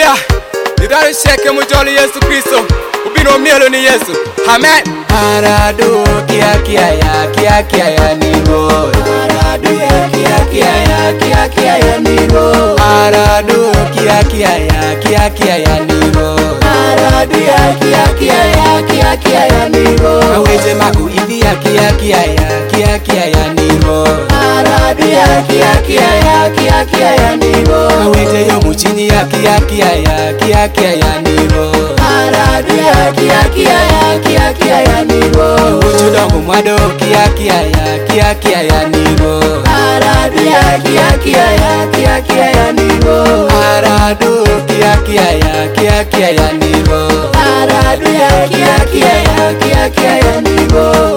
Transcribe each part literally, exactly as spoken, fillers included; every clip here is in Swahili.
Hallelujah. Nidari sheke mujoli Yesu Kristo. Ubino mielo ni Yesu. Amen. Aradu kia kia ya kia kia ya nigo. Aradu ya kia kia ya kia kia ya nigo. Aradu kia kia ya kia kia ya nigo. Aradu ya kia kia ya kia kia ya nigo. Aweje maku idi ya kia kia ya kia kia ya nigo. Aradu ya kia kia ya kia kia ya nigo. Aweje yo muchini ya kia kia ya kia kia ya nigo. Aradu ya kia kia ya kia kia ya nigo. Uchudongo mwado kia kia ya kia kia ya nigo. Aradu ya kia kia ya kia kia ya nigo. Aradu kia kia ya kia kia ya nigo. Aradu ya kia kia ya kia kia ya nigo.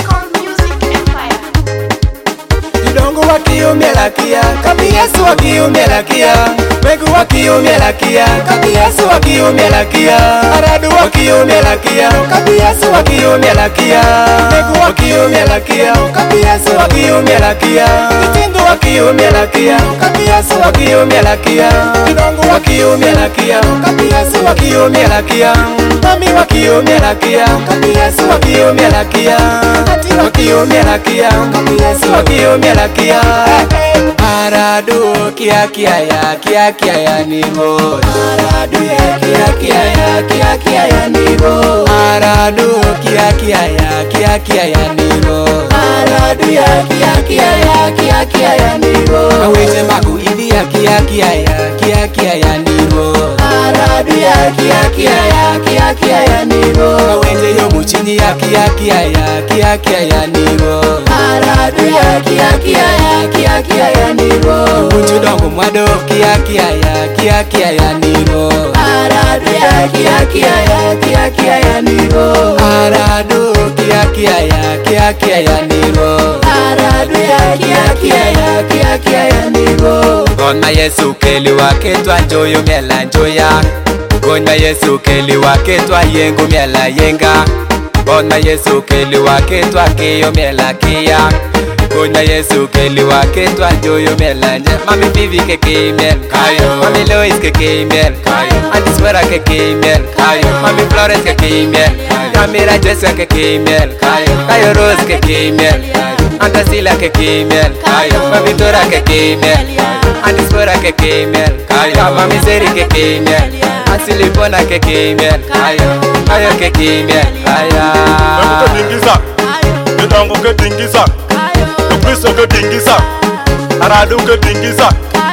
Udongo wakiumela kia, kabi Yesu wakiumela kia. Megu wakiumela kia, kabi Yesu wakiumela kia. Aradu wakiumela kia, kabi Yesu wakiumela kia. Megu wakiumela kia, kabi Yesu wakiumela kia. Tindo wakiumela kia, kabi Yesu wakiumela kia. Udongo wakiumela kia, kabi Yesu wakiumela kia. Mami wakiumela kia, kabi Yesu wakiumela kia. Ati wakiumela kia, kabi Yesu wakiumela kia. Aradu kia kia ya kia kia ya nigo. Aradu ya kia kia ya kia kia ya nigo. Aradu kia kia ya kia kia ya nigo. Aradu ya kia kia ya kia kia ya nigo. Aweje maku idi ya kia kia ya kia kia ya nigo. Aradu ya kia kia ya kia kia ya nigo. Aweje yo muchini ya kia kia ya kia kia ya nigo. Aradu ya kia kia ya kia kia ya nigo. Uchudongo mwado kia kia ya kia kia ya nigo. Aradu ya kia kia ya kia kia ya nigo. Aradu kia kia ya kia kia ya nigo. Aradu ya kia kia ya kia kia ya nigo. Gonna Yesu keli wake twa njoyo miela njoya. Gonna Yesu keli wake twa yengu miela yenga. Gonna Yesu keli wake twa kiyo miela kia. Gonna Yesu keli wake twa njoyo miela nje. Mami Vivi ke kimel kayo. Mami Lois ke kimel kayo. Auntie Swera ke kimel kayo. Mami Florence ke kimel kayo. Kamira Jessica ke kimel kayo. Kayo Rose ke kimel kayo. Auntie Sila ke kimel kayo. Mami Dora ke kimel kayo. Auntie Swera ke kimel kayo. Mami Zeri ke kimel. Asili Bona ke kimel kayo. Kayo ke kimel kayo. Megu ke dingisa. Udongo ke dingisa. Kristo ke dingisa. Aradu ke dingisa.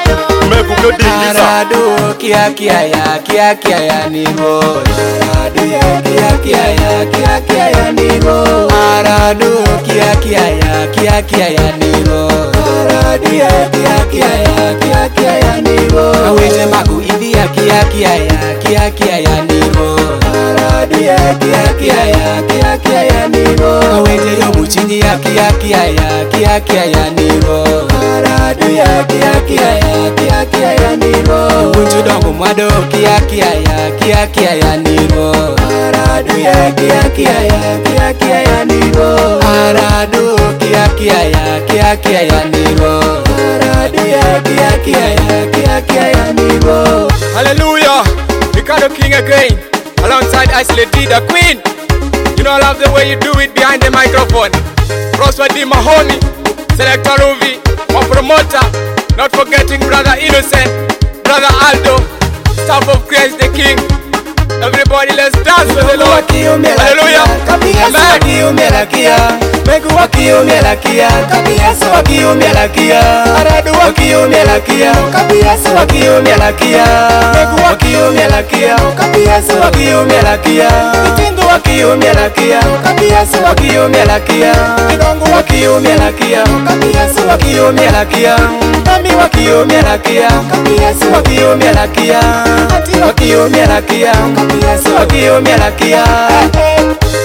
Megu ke dingisa. Aradu kia kia ya kia kia ya nigo. Aradu ya kia kia ya kia kia ya nigo. Aradu kia kia ya kia kia ya nigo. Aradu ya kia kia ya kia kia ya nigo. Aweje maku idi ya kia kia ya kia kia ya nigo. Aradu ya kia kia ya kia kia ya nigo. Aweje yo muchini ya kia kia ya kia kia ya nigo. Aradu ya kia kia ya kia kia ya nigo. Uchudongo mwado kia kia ya kia kia ya nigo. Aradu ya kia kia ya kia kia ya nigo. Aradu kia kia ya kia kia ya nigo. Aradu ya kia kia ya kia kia ya nigo. Hallelujah. Ricardo King again. Alongside Isley D, the Queen. You know I love the way you do it behind the microphone. Prosper D Mahoney, Selector Ruvi, my promoter. Not forgetting Brother Innocent, Brother Aldo, staff of Grace the King. Everybody, let's dance with the Lord. Hallelujah. Amen. Megu wakiumela kia, kabi Yesu wakiumela kia. Aradu wakiumela kia, kabi Yesu wakiumela kia. Megu wakiumela kia, kabi Yesu wakiumela kia. Tindo wakiumela kia, kabi Yesu wakiumela kia. Udongo wakiumela kia, kabi Yesu wakiumela kia. Mami wakiumela kia, kabi Yesu wakiumela kia. Ati wakiumela kia, kabi Yesu wakiumela kia.